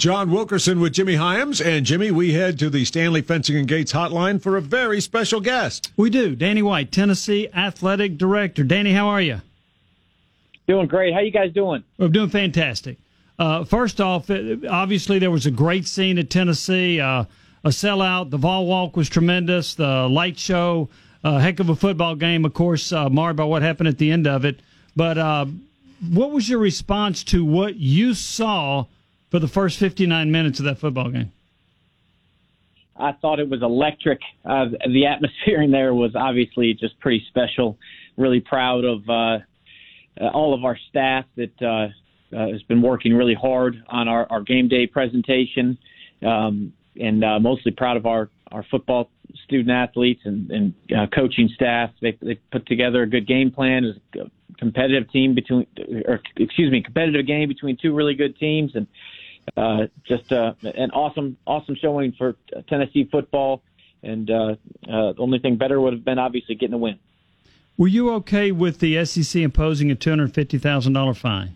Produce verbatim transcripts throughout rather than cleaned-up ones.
John Wilkerson with Jimmy Hyams. And, Jimmy, we head to the Stanley Fencing and Gates hotline for a very special guest. We do. Danny White, Tennessee Athletic Director. Danny, how are you? Doing great. How you guys doing? We're doing fantastic. Uh, first off, obviously there was a great scene at Tennessee, uh, a sellout. The Vol Walk was tremendous. The light show, a heck of a football game, of course, uh, marred by what happened at the end of it. But uh, what was your response to what you saw for the first fifty-nine minutes of that football game? I thought it was electric. Uh, the atmosphere in there was obviously just pretty special. Really proud of uh, uh, all of our staff that uh, uh, has been working really hard on our, our game day presentation, um, and uh, mostly proud of our, our football student athletes and, and uh, coaching staff. They, they put together a good game plan. It was a competitive team between, or excuse me, competitive game between two really good teams, and Uh, just uh, an awesome, awesome showing for Tennessee football, and uh, uh, the only thing better would have been obviously getting a win. Were you okay with the S E C imposing a two hundred fifty thousand dollars fine?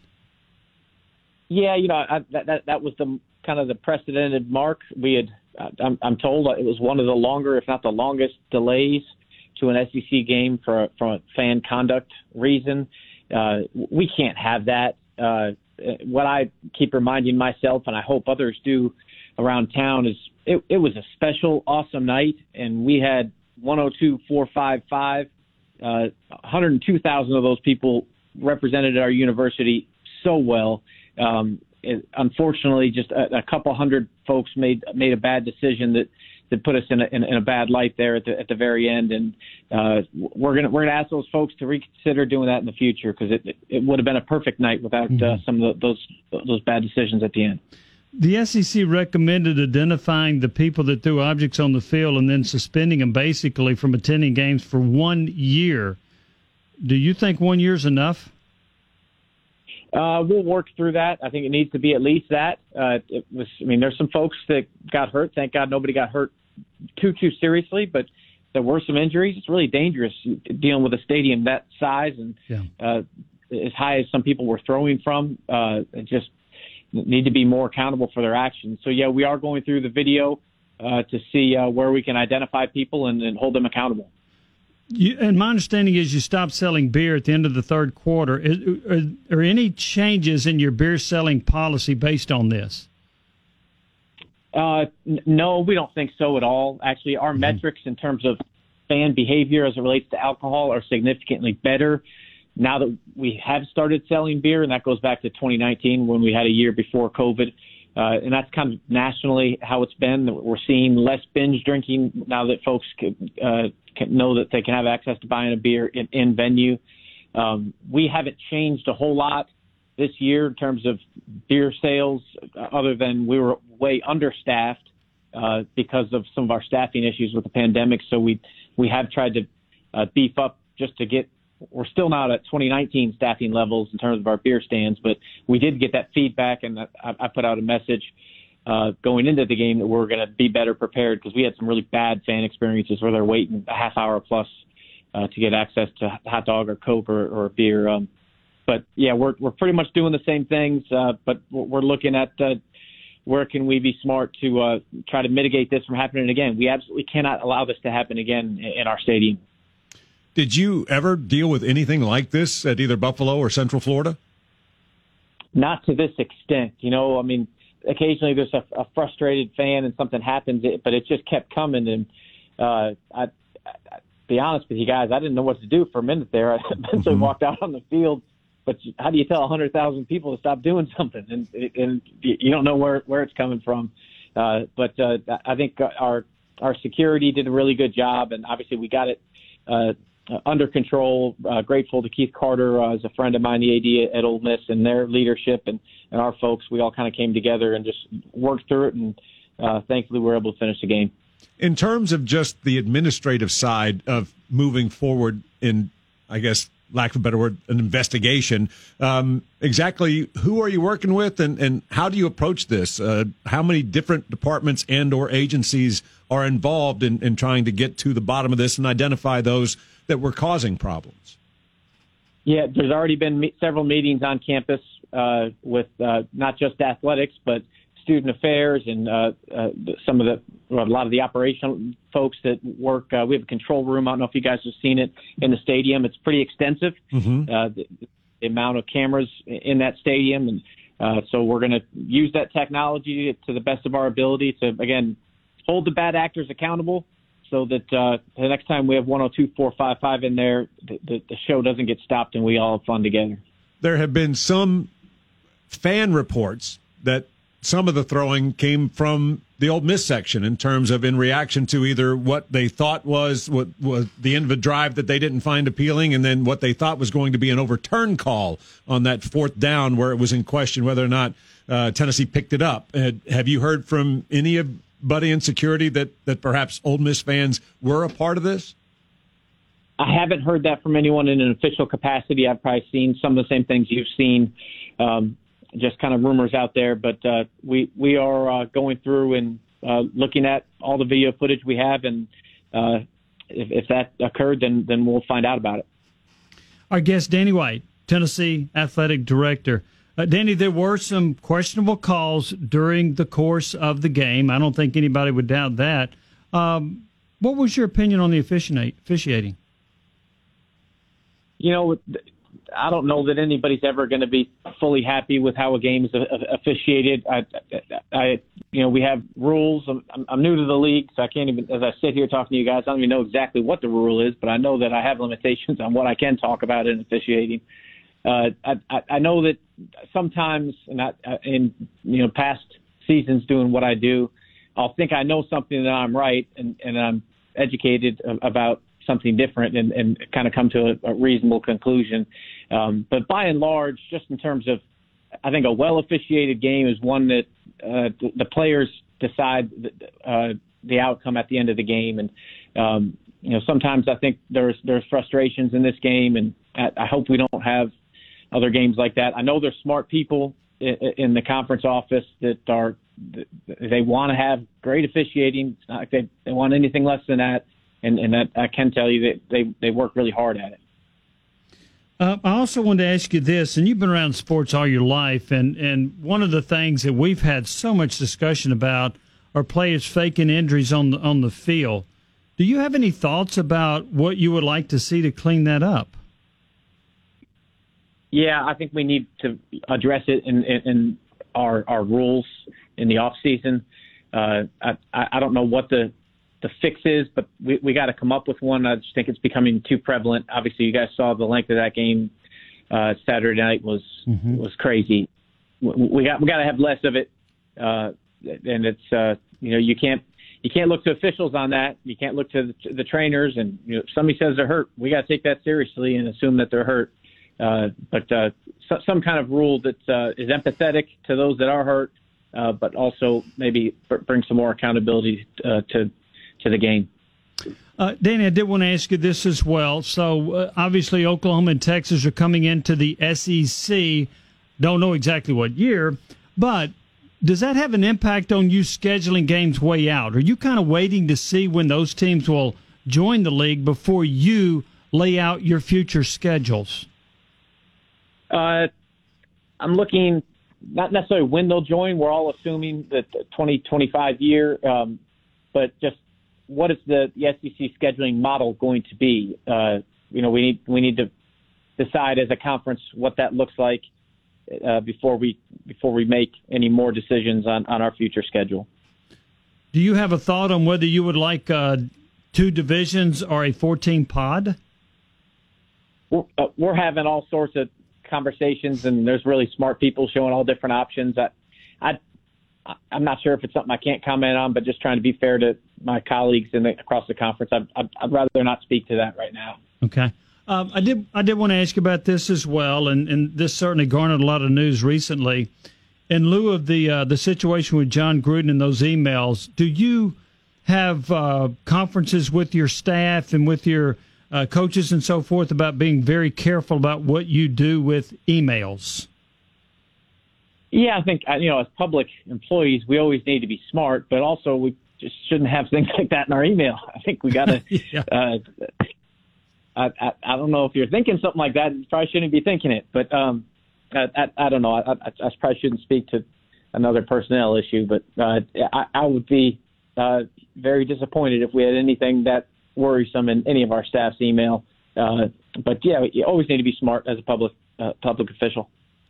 Yeah, you know, I, that, that that was the kind of the precedented mark. We had, I'm, I'm told, it was one of the longer, if not the longest, delays to an S E C game for from a fan conduct reason. Uh, we can't have that. Uh, What I keep reminding myself, and I hope others do around town, is it, it was a special, awesome night, and we had one oh two, four fifty-five. Uh, one hundred two thousand of those people represented our university so well. Um, it, unfortunately, just a, a couple hundred folks made made a bad decision that, that put us in a, in, in a bad light there at the at the very end, and uh, we're gonna we're gonna ask those folks to reconsider doing that in the future, because it, it it would have been a perfect night without mm-hmm. uh, some of the, those those bad decisions at the end. The S E C recommended identifying the people that threw objects on the field and then suspending them basically from attending games for one year. Do you think one year is enough? Uh, we'll work through that. I think it needs to be at least that. Uh, it was. I mean, there's some folks that got hurt. Thank God nobody got hurt too too seriously, but there were some injuries. It's really dangerous dealing with a stadium that size and yeah. uh, as high as some people were throwing from. Uh, it just need to be more accountable for their actions. So yeah, we are going through the video uh, to see uh, where we can identify people and, and hold them accountable. You, and my understanding is you stopped selling beer at the end of the third quarter. Is, are, are any changes in your beer selling policy based on this? Uh, n- no, we don't think so at all. Actually, our mm-hmm. metrics in terms of fan behavior as it relates to alcohol are significantly better now that we have started selling beer, and that goes back to twenty nineteen when we had a year before COVID. Uh, and that's kind of nationally how it's been. We're seeing less binge drinking now that folks can, uh, can know that they can have access to buying a beer in, in venue. Um, we haven't changed a whole lot this year in terms of beer sales, other than we were way understaffed uh, because of some of our staffing issues with the pandemic. So we we have tried to uh, beef up just to get. We're still not at twenty nineteen staffing levels in terms of our beer stands, but we did get that feedback, and I, I put out a message uh, going into the game that we're going to be better prepared, because we had some really bad fan experiences where they're waiting a half hour plus uh, to get access to hot dog or Coke or, or a beer. Um, but yeah, we're we're pretty much doing the same things, uh, but we're looking at uh, where can we be smart to uh, try to mitigate this from happening again. We absolutely cannot allow this to happen again in our stadium. Did you ever deal with anything like this at either Buffalo or Central Florida? Not to this extent. You know, I mean, occasionally there's a, a frustrated fan and something happens, but it just kept coming. And uh, I, I, be honest with you guys, I didn't know what to do for a minute there. I eventually mm-hmm. walked out on the field. But how do you tell one hundred thousand people to stop doing something? And, and you don't know where, where it's coming from. Uh, but uh, I think our our security did a really good job, and obviously we got it uh, under control. Uh, grateful to Keith Carter uh, as a friend of mine, the A D at Ole Miss, and their leadership and, and our folks. We all kind of came together and just worked through it, and uh, thankfully we were able to finish the game. In terms of just the administrative side of moving forward in, I guess, lack of a better word, an investigation, um, exactly who are you working with, and, and how do you approach this? Uh, how many different departments and or agencies are involved in, in trying to get to the bottom of this and identify those that were causing problems? Yeah, there's already been me- several meetings on campus uh, with uh, not just athletics, but student affairs and uh, uh, some of the well, a lot of the operational folks that work. Uh, we have a control room. I don't know if you guys have seen it in the stadium. It's pretty extensive. Mm-hmm. Uh, the, the amount of cameras in that stadium, and uh, so we're going to use that technology to the best of our ability to again hold the bad actors accountable, so that uh, the next time we have one oh two four five five in there, the, the, the show doesn't get stopped and we all have fun together. There have been some fan reports that some of the throwing came from the Ole Miss section in terms of in reaction to either what they thought was what was the end of a drive that they didn't find appealing, and then what they thought was going to be an overturn call on that fourth down where it was in question whether or not uh, Tennessee picked it up. Uh, have you heard from anybody in security that, that perhaps Ole Miss fans were a part of this? I haven't heard that from anyone in an official capacity. I've probably seen some of the same things you've seen. Um, just kind of rumors out there, but uh, we we are uh, going through and uh, looking at all the video footage we have, and uh, if, if that occurred, then then we'll find out about it. Our guest, Danny White, Tennessee Athletic Director. Uh, Danny, there were some questionable calls during the course of the game. I don't think anybody would doubt that. Um, what was your opinion on the officiating? You know, I don't know that anybody's ever going to be fully happy with how a game is officiated. I, I, you know, we have rules. I'm, I'm new to the league, so I can't even, as I sit here talking to you guys, I don't even know exactly what the rule is, but I know that I have limitations on what I can talk about in officiating. Uh, I, I know that sometimes, and I, in you know, past seasons doing what I do, I'll think I know something that I'm right, and, and I'm educated about something different, and, and kind of come to a, a reasonable conclusion. Um, but by and large, just in terms of, I think a well officiated game is one that uh, the, the players decide the, uh, the outcome at the end of the game. And, um, you know, sometimes I think there's, there's frustrations in this game, and I, I hope we don't have other games like that. I know there's smart people in, in the conference office that are, they want to have great officiating. It's not like they, they want anything less than that. And, and that, I can tell you that they, they work really hard at it. Uh, I also wanted to ask you this, and you've been around sports all your life, and, and one of the things that we've had so much discussion about are players faking injuries on the, on the field. Do you have any thoughts about what you would like to see to clean that up? Yeah, I think we need to address it in, in, in our our rules in the off season. Uh, I, I don't know what the the fix is, but we, we got to come up with one. I just think it's becoming too prevalent. Obviously, you guys saw the length of that game uh, Saturday night was mm-hmm. was crazy. We got we got to have less of it, uh, and it's uh, you know you can't you can't look to officials on that. You can't look to the, the trainers, and you know, if somebody says they're hurt, we got to take that seriously and assume that they're hurt. Uh, but uh, so, some kind of rule that uh, is empathetic to those that are hurt, uh, but also maybe bring some more accountability uh, to. to the game. Uh, Danny, I did want to ask you this as well. So uh, obviously Oklahoma and Texas are coming into the S E C. Don't know exactly what year, but does that have an impact on you scheduling games way out? Are you kind of waiting to see when those teams will join the league before you lay out your future schedules? Uh, I'm looking not necessarily when they'll join. We're all assuming that the twenty twenty-five year, um, but just what is the, the S E C scheduling model going to be? Uh, you know, we need we need to decide as a conference what that looks like uh, before we before we make any more decisions on, on our future schedule. Do you have a thought on whether you would like uh, two divisions or a fourteen pod? We're, uh, we're having all sorts of conversations, and there's really smart people showing all different options. I, I I'm not sure if it's something I can't comment on, but just trying to be fair to my colleagues in the, across the conference, I'd, I'd, I'd rather not speak to that right now. Okay. Um, I did I did want to ask you about this as well, and, and this certainly garnered a lot of news recently. In lieu of the uh, the situation with John Gruden and those emails, do you have uh, conferences with your staff and with your uh, coaches and so forth about being very careful about what you do with emails? Yeah, I think, you know, as public employees, we always need to be smart, but also we just shouldn't have things like that in our email. I think we got to, yeah. uh, I, I, I don't know if you're thinking something like that, you probably shouldn't be thinking it, but um, I, I, I don't know. I, I, I probably shouldn't speak to another personnel issue. But uh, I, I would be uh, very disappointed if we had anything that worrisome in any of our staff's email. Uh, but yeah, you always need to be smart as a public uh, public official.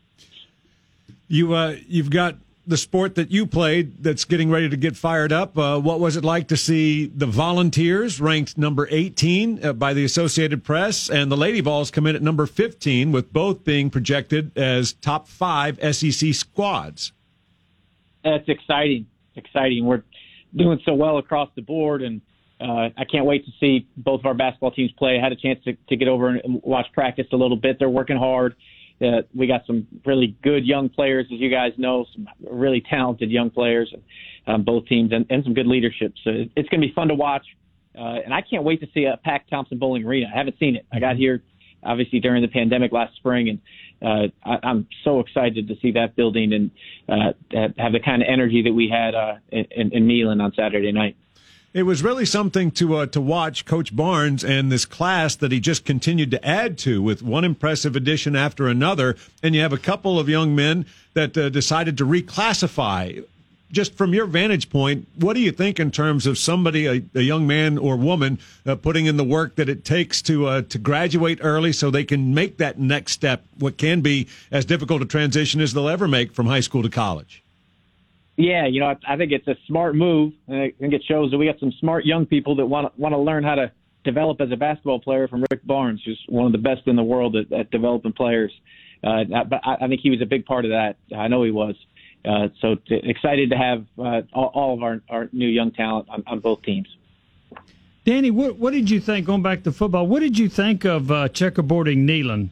You uh, you've got the sport that you played that's getting ready to get fired up. Uh, what was it like to see the Volunteers ranked number eighteen uh, by the Associated Press, and the Lady Vols come in at number fifteen, with both being projected as top five S E C squads? That's exciting. Exciting. We're doing so well across the board, and uh, I can't wait to see both of our basketball teams play. I had a chance to, to get over and watch practice a little bit. They're working hard. Uh, we got some really good young players, as you guys know, some really talented young players on um, both teams, and, and some good leadership. So it's going to be fun to watch. Uh, and I can't wait to see a packed Thompson-Boling Arena. I haven't seen it. I got here, obviously, during the pandemic last spring, and uh, I, I'm so excited to see that building and uh, have the kind of energy that we had uh, in, in Neyland on Saturday night. It was really something to uh, to watch Coach Barnes and this class that he just continued to add to, with one impressive addition after another. And you have a couple of young men that uh, decided to reclassify. Just from your vantage point, what do you think in terms of somebody, a, a young man or woman, uh, putting in the work that it takes to uh, to graduate early so they can make that next step, what can be as difficult a transition as they'll ever make from high school to college? Yeah, you know, I, I think it's a smart move. And I think it shows that we got some smart young people that want to want to learn how to develop as a basketball player from Rick Barnes, who's one of the best in the world at, at developing players. Uh, but I, I think he was a big part of that. I know he was. Uh, so t- excited to have uh, all, all of our, our new young talent on, on both teams. Danny, what, what did you think, going back to football, what did you think of uh, checkerboarding Neyland?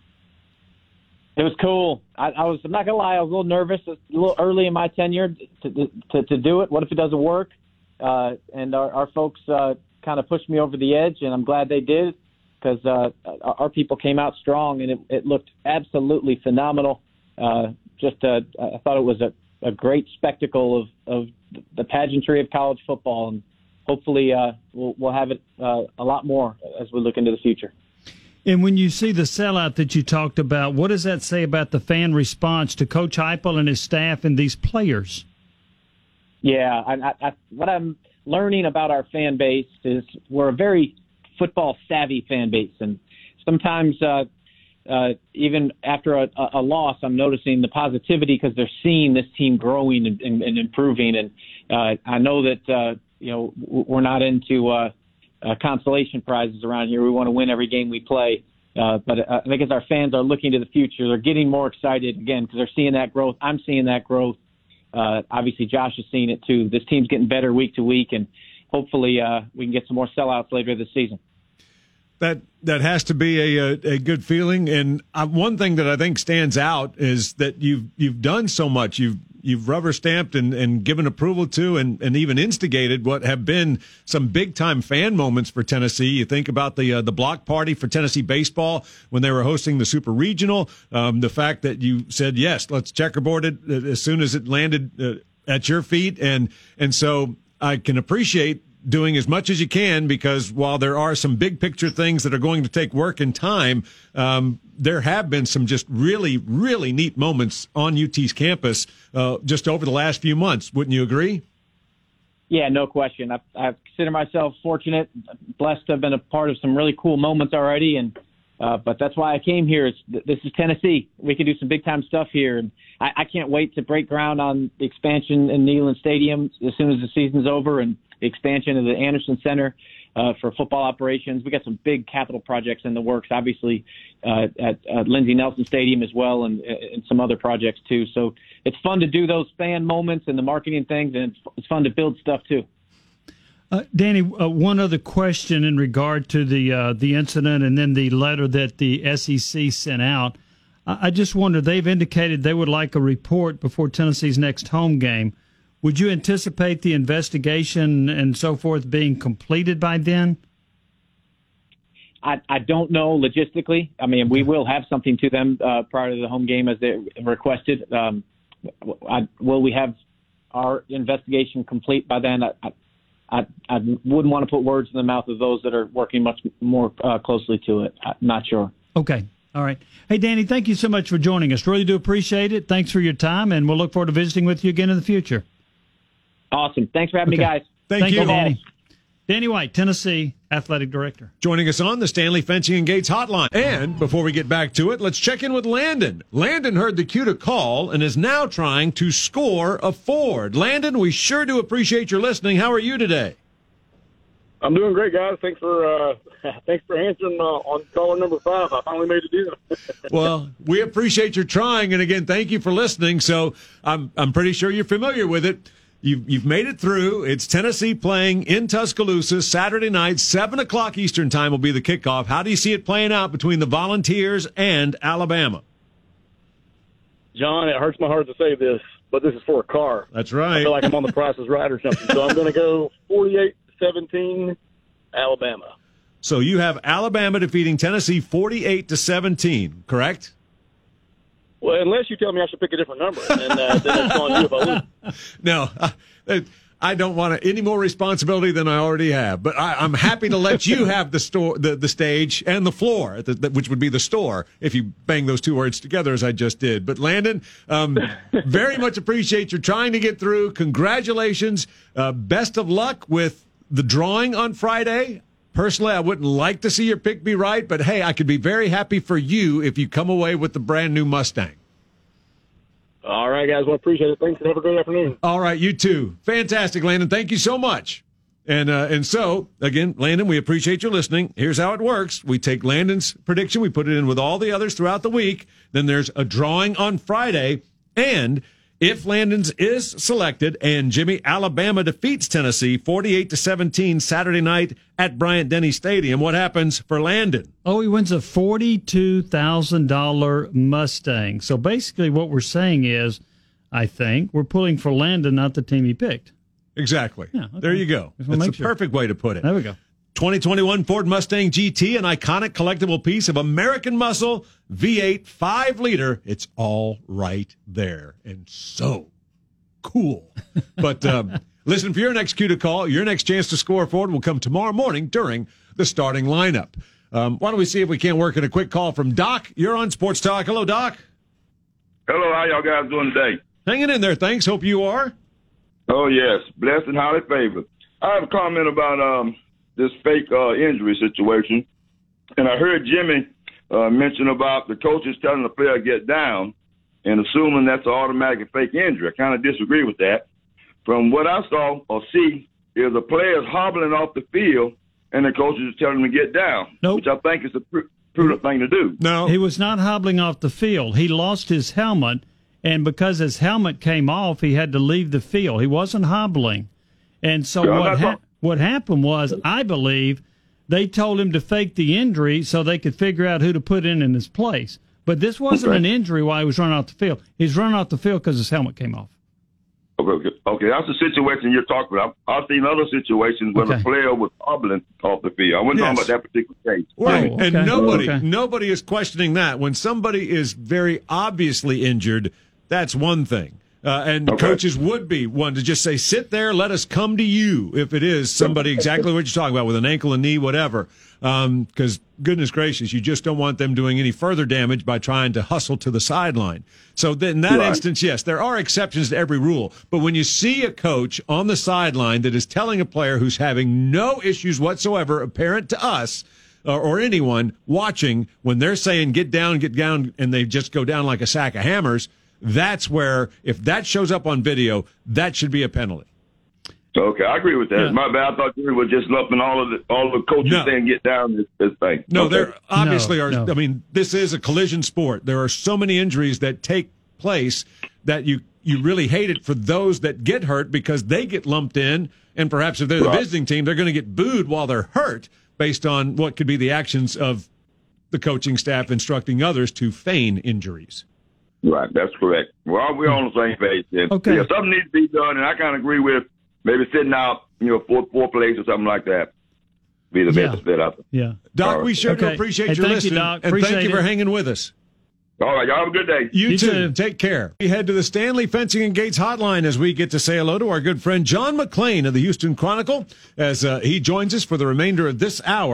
It was cool. I, I was, I'm not gonna lie, I was a little nervous. It's a little early in my tenure to to, to do it. What if it doesn't work? Uh, and our, our folks uh, kind of pushed me over the edge, and I'm glad they did, because uh, our people came out strong, and it, it looked absolutely phenomenal. Uh, just, uh, I thought it was a, a great spectacle of, of the pageantry of college football, and hopefully uh, we'll, we'll have it uh, a lot more as we look into the future. And when you see the sellout that you talked about, what does that say about the fan response to Coach Heupel and his staff and these players? Yeah, I, I, what I'm learning about our fan base is we're a very football-savvy fan base. And sometimes uh, uh, even after a, a loss, I'm noticing the positivity because they're seeing this team growing and, and, and improving. And uh, I know that, uh, you know, we're not into uh, – Uh, consolation prizes around here. We want to win every game we play. Uh, but uh, I think as our fans are looking to the future, they're getting more excited, again, because they're seeing that growth. I'm seeing that growth. Uh, obviously, Josh is seeing it too. This team's getting better week to week, and hopefully uh, we can get some more sellouts later this season. That that has to be a a, a good feeling. And uh, one thing that I think stands out is that you've you've done so much. You've You've rubber stamped and, and given approval to and, and even instigated what have been some big time fan moments for Tennessee. You think about the uh, the block party for Tennessee baseball when they were hosting the Super Regional. Um, the fact that you said, yes, let's checkerboard it as soon as it landed uh, at your feet. And, and so I can appreciate doing as much as you can, because while there are some big picture things that are going to take work and time, um, there have been some just really, really neat moments on U T's campus uh, just over the last few months. Wouldn't you agree? Yeah, no question. I, I consider myself fortunate, blessed to have been a part of some really cool moments already. And uh, but that's why I came here. It's, this is Tennessee. We can do some big time stuff here, and I, I can't wait to break ground on the expansion in Neyland Stadium as soon as the season's over, and the expansion of the Anderson Center uh, for football operations. We got some big capital projects in the works, obviously, uh, at, at Lindsey Nelson Stadium as well, and, and some other projects too. So it's fun to do those fan moments and the marketing things, and it's, it's fun to build stuff too. Uh, Danny, uh, one other question in regard to the uh, the incident and then the letter that the S E C sent out. I, I just wonder, they've indicated they would like a report before Tennessee's next home game. Would you anticipate the investigation and so forth being completed by then? I, I don't know logistically. I mean, we will have something to them uh, prior to the home game as they requested. Um, I, will we have our investigation complete by then? I, I, I wouldn't want to put words in the mouth of those that are working much more uh, closely to it. I'm not sure. Okay. All right. Hey, Danny, thank you so much for joining us. Really do appreciate it. Thanks for your time, and we'll look forward to visiting with you again in the future. Awesome. Thanks for having Okay. me, guys. Thank, Thank you. you, Danny. Danny White, Tennessee Athletic Director. Joining us on the Stanley Fencing and Gates hotline. And before we get back to it, let's check in with Landon. Landon heard the cue to call and is now trying to score a Ford. Landon, we sure do appreciate your listening. How are you today? I'm doing great, guys. Thanks for uh, thanks for answering uh, on caller number five. I finally made it in. Well, we appreciate your trying, and again, thank you for listening. So I'm I'm pretty sure you're familiar with it. You've you've made it through. It's Tennessee playing in Tuscaloosa Saturday night, seven o'clock Eastern time will be the kickoff. How do you see it playing out between the Volunteers and Alabama? John, it hurts my heart to say this, but this is for a car. That's I right. feel like I'm on the Price is Right or something. So I'm going to go forty-eight seventeen, Alabama. So you have Alabama defeating Tennessee forty-eight to seventeen, correct? Well, unless you tell me I should pick a different number, and uh, then it's on you if I lose. No, uh, I don't want any more responsibility than I already have. But I, I'm happy to let you have the store, the, the stage, and the floor, the, the, which would be the store, if you bang those two words together as I just did. But Landon, um, very much appreciate your trying to get through. Congratulations. Uh, best of luck with the drawing on Friday. Personally, I wouldn't like to see your pick be right, but hey, I could be very happy for you if you come away with the brand new Mustang. All right, guys. Well, appreciate it. Thanks, and have a great afternoon. All right, you too. Fantastic, Landon. Thank you so much. And uh, and so, again, Landon, we appreciate you listening. Here's how it works. We take Landon's prediction, we put it in with all the others throughout the week. Then there's a drawing on Friday, and if Landon's is selected and Jimmy, Alabama defeats Tennessee forty-eight to seventeen Saturday night at Bryant-Denny Stadium, what happens for Landon? Oh, he wins a forty-two thousand dollars Mustang. So basically what we're saying is, I think, we're pulling for Landon, not the team he picked. Exactly. Yeah, okay. There you go. Just wanna That's make the sure. perfect way to put it. There we go. twenty twenty-one Ford Mustang G T, an iconic collectible piece of American muscle, V eight, five liter. It's all right there. And so cool. But um, listen, for your next cue to call, your next chance to score Ford will come tomorrow morning during the starting lineup. Um, why don't we see if we can't work in a quick call from Doc? You're on Sports Talk. Hello, Doc. Hello, how y'all guys doing today? Hanging in there, thanks. Hope you are. Oh, yes. Blessed and highly favored. I have a comment about um, this fake uh, injury situation. And I heard Jimmy uh, mention about the coaches telling the player to get down and assuming that's an automatic fake injury. I kind of disagree with that. From what I saw or see is the players hobbling off the field and the coaches are telling them to get down, Nope. which I think is a pr- prudent thing to do. No. He was not hobbling off the field. He lost his helmet, and because his helmet came off, he had to leave the field. He wasn't hobbling. And so Yeah, what that's ha- all. what happened was, I believe, they told him to fake the injury so they could figure out who to put in in his place. But this wasn't Okay. an injury while he was running off the field. He's running off the field because his helmet came off. Okay, okay, okay, that's the situation you're talking about. I've seen other situations where Okay. the player was hobbling off the field. I wasn't Yes. talking about that particular case. Right. Oh, And okay. nobody Okay. nobody is questioning that. When somebody is very obviously injured, that's one thing. Uh, and Okay. coaches would be one to just say, sit there, let us come to you if it is somebody exactly what you're talking about with an ankle, a knee, whatever. Because goodness gracious, you just don't want them doing any further damage by trying to hustle to the sideline. So then in that Right. instance, yes, there are exceptions to every rule. But when you see a coach on the sideline that is telling a player who's having no issues whatsoever apparent to us, or, or anyone watching, when they're saying get down, get down, and they just go down like a sack of hammers, that's where, if that shows up on video, that should be a penalty. Okay, I agree with that. Yeah. My bad. I thought you were just lumping all of the all the coaches No. saying get down this, this thing. No, okay. there obviously No, are. no. I mean, this is a collision sport. There are so many injuries that take place that you you really hate it for those that get hurt because they get lumped in, and perhaps if they're the Right. visiting team, they're going to get booed while they're hurt based on what could be the actions of the coaching staff instructing others to feign injuries. Right, that's correct. Well, we're on the same page then. Okay. Yeah, something needs to be done, and I kind of agree with maybe sitting out, you know, four four plays or something like that. Be the Yeah. best fit out there. Yeah. Doc, All right. we sure do Okay. appreciate Hey, your thank you, listening, Doc. and thank Appreciate you for it. hanging with us. All right, y'all have a good day. You, You too. too. Take care. We head to the Stanley Fencing and Gates hotline as we get to say hello to our good friend John McClain of the Houston Chronicle as uh, he joins us for the remainder of this hour.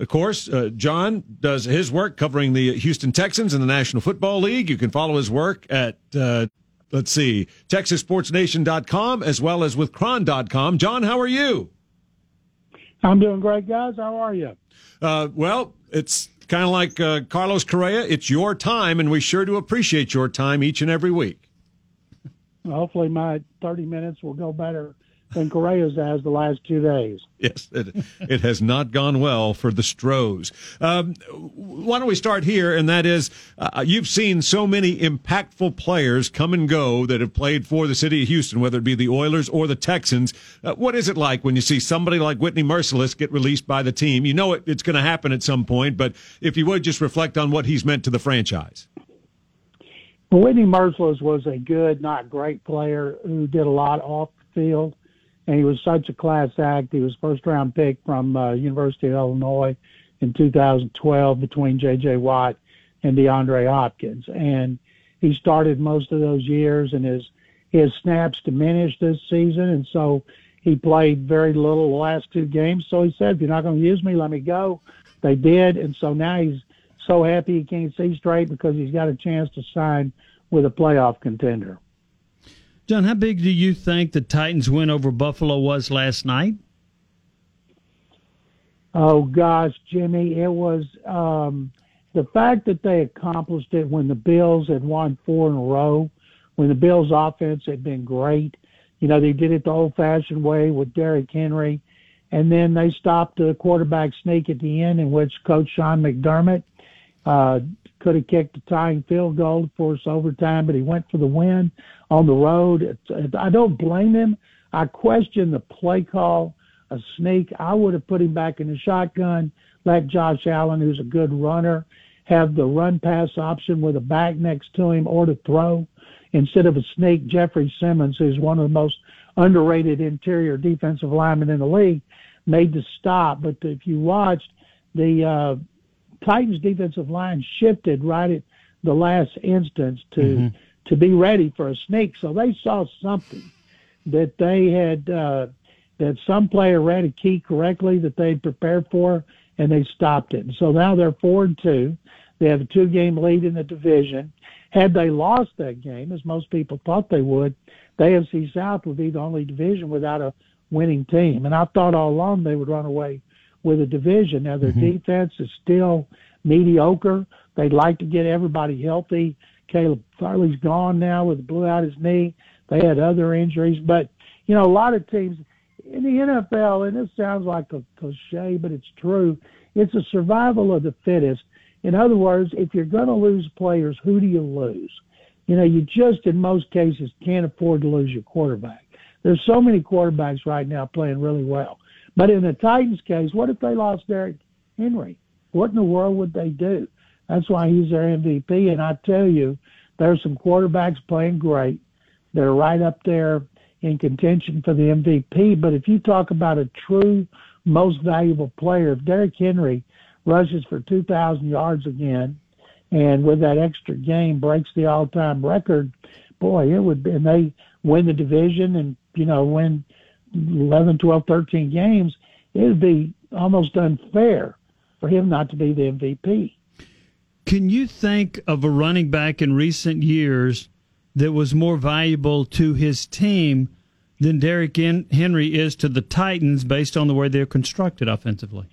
Of course, uh, John does his work covering the Houston Texans in the National Football League. You can follow his work at, uh, let's see, Texas Sports Nation dot com as well as with Cron dot com. John, how are you? I'm doing great, guys. How are you? Uh, well, it's kind of like uh, Carlos Correa. It's your time, and we sure do appreciate your time each and every week. Hopefully my thirty minutes will go better than Correa's has the last two days. Yes, it, it has not gone well for the Stros. Um, why don't we start here, and that is, uh, you've seen so many impactful players come and go that have played for the city of Houston, whether it be the Oilers or the Texans. Uh, what is it like when you see somebody like Whitney Mercilus get released by the team? You know it, it's going to happen at some point, but if you would just reflect on what he's meant to the franchise. Well, Whitney Mercilus was a good, not great player who did a lot off the field. And he was such a class act. He was first-round pick from uh, University of Illinois in two thousand twelve between J J. Watt and DeAndre Hopkins. And he started most of those years, and his his snaps diminished this season, and so he played very little the last two games. So he said, if you're not going to use me, let me go. They did, and so now he's so happy he can't see straight because he's got a chance to sign with a playoff contender. John, how big do you think the Titans' win over Buffalo was last night? Oh, gosh, Jimmy, it was um, the fact that they accomplished it when the Bills had won four in a row, when the Bills' offense had been great. You know, they did it the old-fashioned way with Derrick Henry, and then they stopped the quarterback sneak at the end in which Coach Sean McDermott uh, could have kicked a tying field goal to force overtime, but he went for the win on the road. It's, I don't blame him. I question the play call, a sneak. I would have put him back in the shotgun, let Josh Allen, who's a good runner, have the run-pass option with a back next to him or to throw. Instead of a sneak, Jeffrey Simmons, who's one of the most underrated interior defensive linemen in the league, made the stop. But if you watched, the uh, Titans defensive line shifted right at the last instance to mm-hmm. to be ready for a sneak. So they saw something that they had, uh, that some player read a key correctly that they'd prepared for, and they stopped it. And so now they're four and two. They have a two-game lead in the division. Had they lost that game, as most people thought they would, the A F C South would be the only division without a winning team. And I thought all along they would run away with a division. Now, their mm-hmm. defense is still mediocre. They'd like to get everybody healthy. Caleb Farley's gone now with blew out his knee. They had other injuries. But, you know, a lot of teams in the N F L, and this sounds like a cliche, but it's true, it's a survival of the fittest. In other words, if you're going to lose players, who do you lose? You know, you just, in most cases, can't afford to lose your quarterback. There's so many quarterbacks right now playing really well. But in the Titans' case, what if they lost Derrick Henry? What in the world would they do? That's why he's their M V P. And I tell you, there's some quarterbacks playing great. They're right up there in contention for the M V P. But if you talk about a true most valuable player, if Derrick Henry rushes for two thousand yards again and with that extra game breaks the all-time record, boy, it would be, and they win the division and, you know, win eleven, twelve, thirteen games, it would be almost unfair for him not to be the M V P. Can you think of a running back in recent years that was more valuable to his team than Derrick Henry is to the Titans based on the way they're constructed offensively?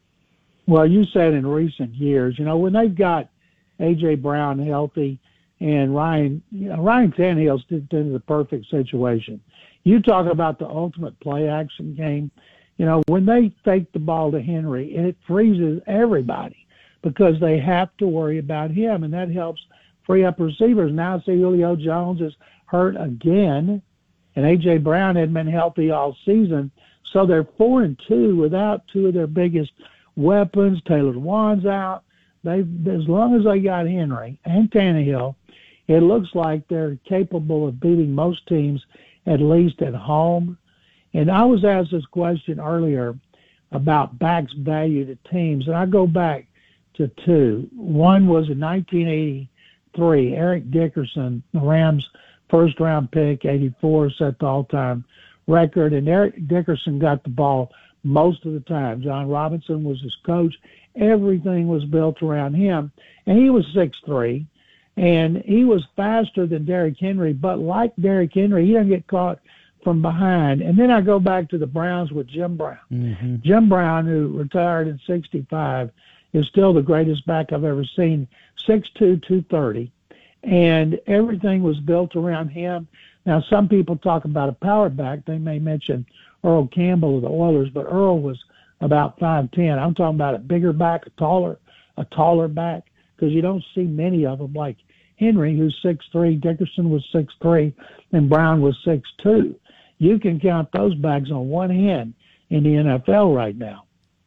Well, you said in recent years, you know, when they've got A J. Brown healthy and Ryan, you know, Ryan Tannehill's in the perfect situation. You talk about the ultimate play action game. You know, when they fake the ball to Henry, and it freezes everybody because they have to worry about him, and that helps free up receivers. Now, see, Julio Jones is hurt again, and A J. Brown hadn't been healthy all season, so they're four and two without two of their biggest weapons. Taylor Dewan's out. They, as long as they got Henry and Tannehill, it looks like they're capable of beating most teams, at least at home. And I was asked this question earlier about backs value to teams, and I go back to two. One was in nineteen eighty-three, Eric Dickerson, the Rams' first-round pick, eighty-four, set the all-time record, and Eric Dickerson got the ball most of the time. John Robinson was his coach, everything was built around him. And he was six three, and he was faster than Derrick Henry, but like Derrick Henry, he doesn't get caught from behind. And then I go back to the Browns with Jim Brown. Mm-hmm. Jim Brown, who retired in sixty-five, is still the greatest back I've ever seen, six two, two thirty. And everything was built around him. Now, some people talk about a power back. They may mention Earl Campbell of the Oilers, but Earl was about five ten. I'm talking about a bigger back, a taller, a taller back, because you don't see many of them like Henry, who's six three, Dickerson was six three, and Brown was six two. You can count those backs on one hand in the N F L right now.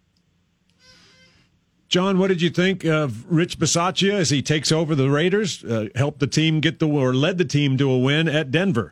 John, what did you think of Rich Bisaccia as he takes over the Raiders, uh, helped the team get the or led the team to a win at Denver?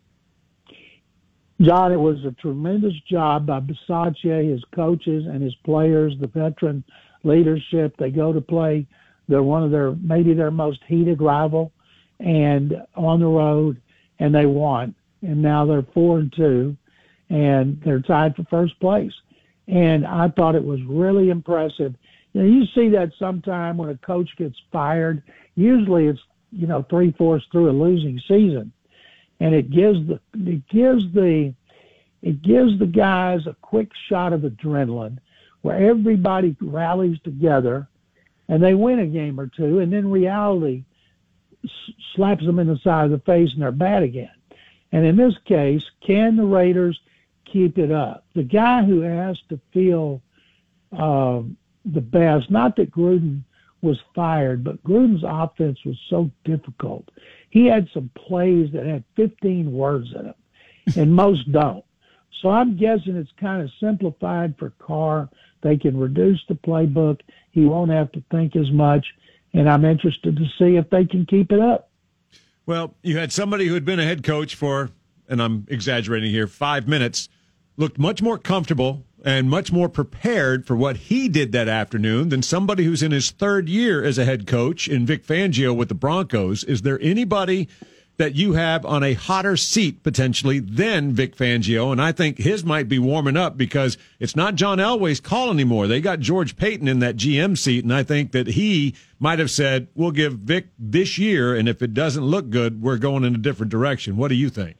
John, it was a tremendous job by Bisaccia, his coaches, and his players, the veteran leadership. They go to play they're one of their maybe their most heated rival, and on the road, and they won. And now they're four and two, and they're tied for first place. And I thought it was really impressive. You know, you see that sometime when a coach gets fired. Usually, it's you know three fourths through a losing season, and it gives the it gives the it gives the guys a quick shot of adrenaline, where everybody rallies together, and they win a game or two, and then reality s- slaps them in the side of the face, and they're bad again. And in this case, can the Raiders keep it up? The guy who has to feel uh, the best, not that Gruden was fired, but Gruden's offense was so difficult. He had some plays that had fifteen words in them, and most don't. So I'm guessing it's kind of simplified for Carr. They can reduce the playbook. He won't have to think as much, and I'm interested to see if they can keep it up. Well, you had somebody who had been a head coach for, and I'm exaggerating here, five minutes, looked much more comfortable and much more prepared for what he did that afternoon than somebody who's in his third year as a head coach in Vic Fangio with the Broncos. Is there anybody that you have on a hotter seat potentially than Vic Fangio? And I think his might be warming up because it's not John Elway's call anymore. They got George Payton in that G M seat, and I think that he might have said, we'll give Vic this year, and if it doesn't look good, we're going in a different direction. What do you think?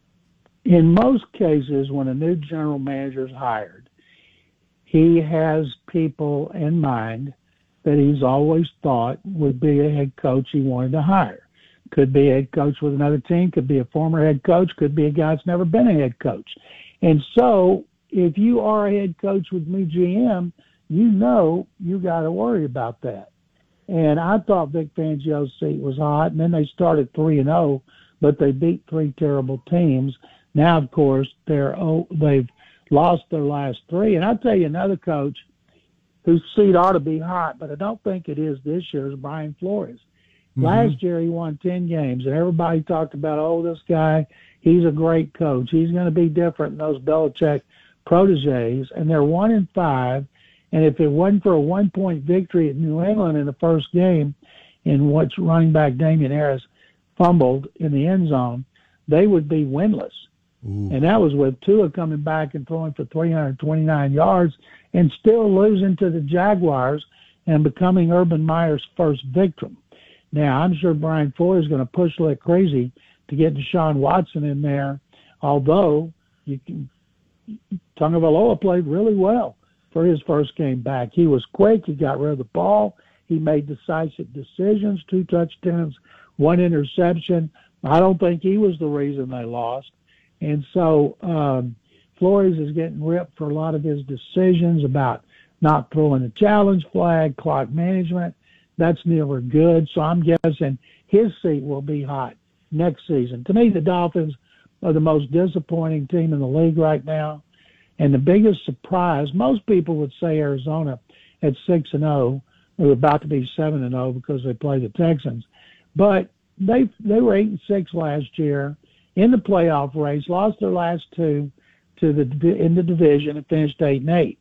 In most cases, when a new general manager is hired, he has people in mind that he's always thought would be a head coach he wanted to hire. Could be a head coach with another team, could be a former head coach, could be a guy that's never been a head coach. And so if you are a head coach with new G M, you know you got to worry about that. And I thought Vic Fangio's seat was hot, and then they started three and oh, but they beat three terrible teams. Now, of course, they're oh, they've lost their last three. And I'll tell you another coach whose seat ought to be hot, but I don't think it is this year, is Brian Flores. Mm-hmm. Last year he won ten games, and everybody talked about, oh, this guy, he's a great coach. He's going to be different than those Belichick proteges, and they're one and five. And if it wasn't for a one-point victory at New England in the first game, in which running back Damian Harris fumbled in the end zone, they would be winless. Ooh. And that was with Tua coming back and throwing for three hundred twenty-nine yards and still losing to the Jaguars and becoming Urban Meyer's first victim. Now, I'm sure Brian Flores is going to push like crazy to get Deshaun Watson in there, although you can, Tagovailoa played really well for his first game back. He was quick. He got rid of the ball. He made decisive decisions, two touchdowns, one interception. I don't think he was the reason they lost. And so um, Flores is getting ripped for a lot of his decisions about not throwing a challenge flag, clock management. That's never good. So I'm guessing his seat will be hot next season. To me, the Dolphins are the most disappointing team in the league right now. And the biggest surprise, most people would say Arizona at six and oh, they're about to be seven and oh because they play the Texans. But they they were eight and six last year in the playoff race, lost their last two to the in the division and finished eight and eight.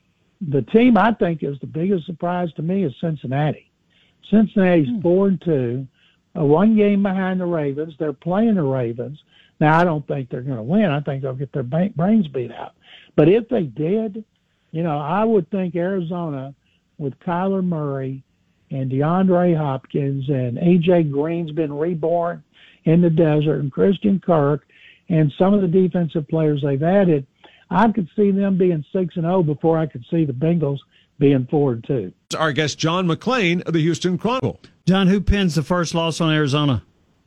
The team I think is the biggest surprise to me is Cincinnati. Cincinnati's hmm. four and two, uh, one game behind the Ravens. They're playing the Ravens. Now I don't think they're going to win. I think they'll get their brains beat out. But if they did, you know, I would think Arizona with Kyler Murray and DeAndre Hopkins, and A J Green's been reborn in the desert, and Christian Kirk, and some of the defensive players they've added, I could see them being six and zero before I could see the Bengals being four and two. Our guest John McClain of the Houston Chronicle. John, who pins the first loss on Arizona?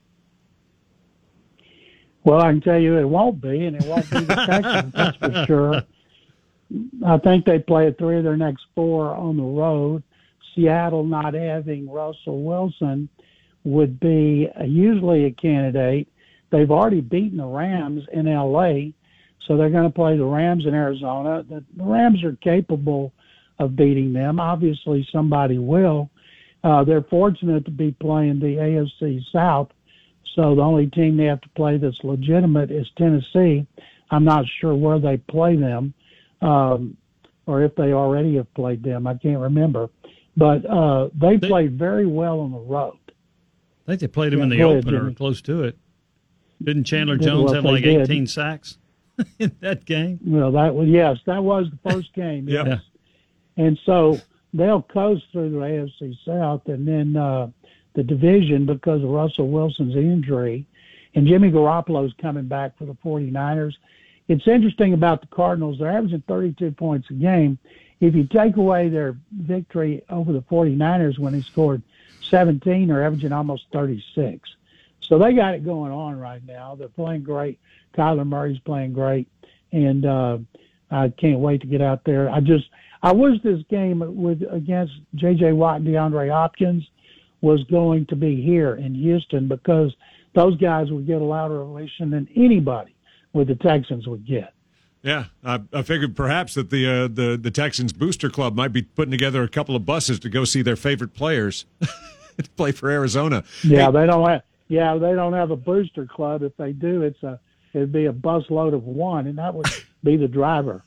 Well, I can tell you it won't be, and it won't be the Texans, that's for sure. I think they play three of their next four on the road. Seattle not having Russell Wilson would be usually a candidate. They've already beaten the Rams in L A, so they're going to play the Rams in Arizona. The, the Rams are capable of beating them. Obviously, somebody will. Uh, they're fortunate to be playing the A F C South, so the only team they have to play that's legitimate is Tennessee. I'm not sure where they play them, um, or if they already have played them. I can't remember. But uh, they, they played very well on the road. I think they played them yeah, in the opener, ahead, close to it. Didn't Chandler did, Jones well, have like did. eighteen sacks in that game? Well, that was yes, that was the first game. Yes. Yeah. And so they'll coast through the A F C South, and then uh, the division because of Russell Wilson's injury, and Jimmy Garoppolo's coming back for the 49ers. It's interesting about the Cardinals. They're averaging thirty-two points a game. If you take away their victory over the 49ers when they scored seventeen, they're averaging almost thirty-six. So they got it going on right now. They're playing great. Kyler Murray's playing great, and uh, I can't wait to get out there. I just I wish this game with against J J Watt and DeAndre Hopkins was going to be here in Houston, because those guys would get a louder ovation than anybody with the Texans would get. Yeah, I, I figured perhaps that the uh, the the Texans Booster Club might be putting together a couple of buses to go see their favorite players to play for Arizona. Yeah, hey. they don't have. Yeah, they don't have a booster club. If they do, it's a it'd be a busload of one, and that would be the driver.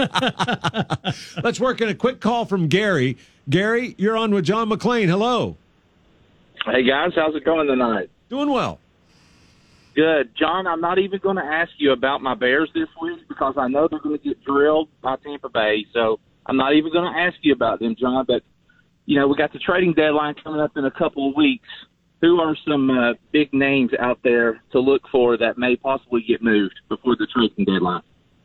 Let's work in a quick call from Gary. Gary, you're on with John McClain. Hello. Hey guys, how's it going tonight? Doing well. Good. John, I'm not even going to ask you about my Bears this week because I know they're going to get drilled by Tampa Bay. So I'm not even going to ask you about them, John. But, you know, we got the trading deadline coming up in a couple of weeks. Who are some uh, big names out there to look for that may possibly get moved before the trading deadline?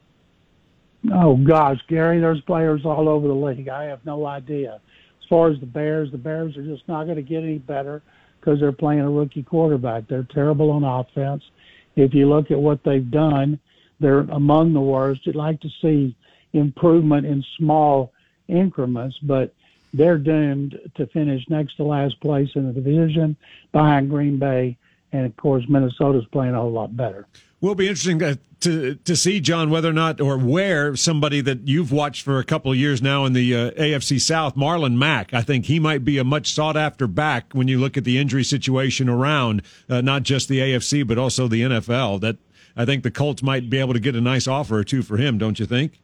Oh, gosh, Gary, there's players all over the league. I have no idea. As far as the Bears, the Bears are just not going to get any better because they're playing a rookie quarterback. They're terrible on offense. If you look at what they've done, they're among the worst. You'd like to see improvement in small increments, but they're doomed to finish next to last place in the division behind Green Bay. And, of course, Minnesota's playing a whole lot better. Will be interesting to, to to see, John, whether or not or where somebody that you've watched for a couple of years now in the uh, A F C South, Marlon Mack. I think he might be a much sought-after back when you look at the injury situation around uh, not just the A F C but also the N F L. That I think the Colts might be able to get a nice offer or two for him, don't you think?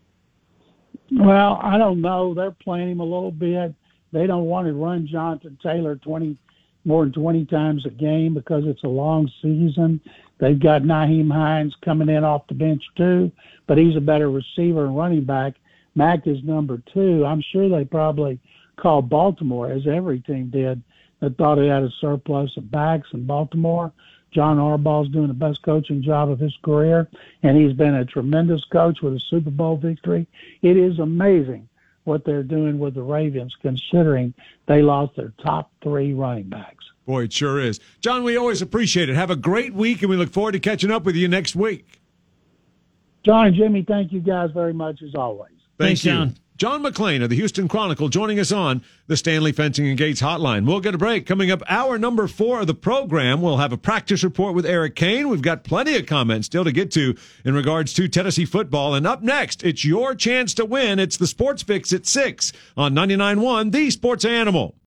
Well, I don't know. They're playing him a little bit. They don't want to run Jonathan Taylor twenty more than twenty times a game because it's a long season. They've got Nyheim Hines coming in off the bench too, but he's a better receiver and running back. Mack is number two. I'm sure they probably called Baltimore, as every team did, that thought it had a surplus of backs in Baltimore. John Harbaugh's doing the best coaching job of his career, and he's been a tremendous coach with a Super Bowl victory. It is amazing what they're doing with the Ravens, considering they lost their top three running backs. Boy, it sure is. John, we always appreciate it. Have a great week, and we look forward to catching up with you next week. John and Jimmy, thank you guys very much as always. Thank Thanks, you. John. John McClain of the Houston Chronicle joining us on the Stanley Fencing and Gates Hotline. We'll get a break. Coming up, hour number four of the program, we'll have a practice report with Eric Kane. We've got plenty of comments still to get to in regards to Tennessee football. And up next, it's your chance to win. It's the Sports Fix at six on ninety-nine point one, The Sports Animal.